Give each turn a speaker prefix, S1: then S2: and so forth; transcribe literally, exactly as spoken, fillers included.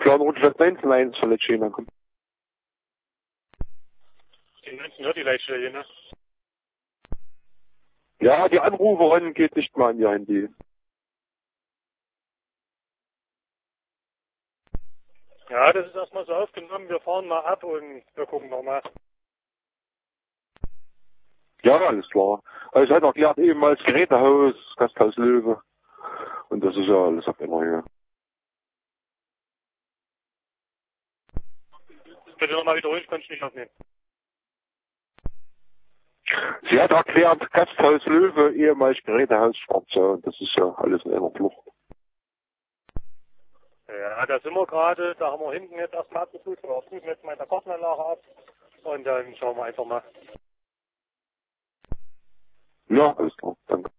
S1: klar, noch das neunzehn eins soll jetzt schön ankommen.
S2: Die neunzehn hört die Leitstelle, ne?
S1: Ja, die Anruferin geht nicht mal an ihr Handy.
S2: Ja, das ist erstmal so aufgenommen. Wir fahren mal ab und wir gucken nochmal.
S1: Ja, alles klar. Also es hat erklärt, ehemals Gerätehaus, Gasthaus Löwe. Und das ist ja alles auf immer hier.
S2: Bitte nochmal wiederholen, ich kann es nicht aufnehmen.
S1: Sie hat erklärt, Gasthaus Löwe, ehemals Gerätehaus Schwarze. Und das ist ja alles in einer Flucht.
S2: Ja, da sind wir gerade. Da haben wir hinten jetzt erstmal abgeprüft. Wir prüfen jetzt mal in der Kartenanlage ab. Und dann schauen wir einfach mal.
S1: Ja, alles klar. Danke.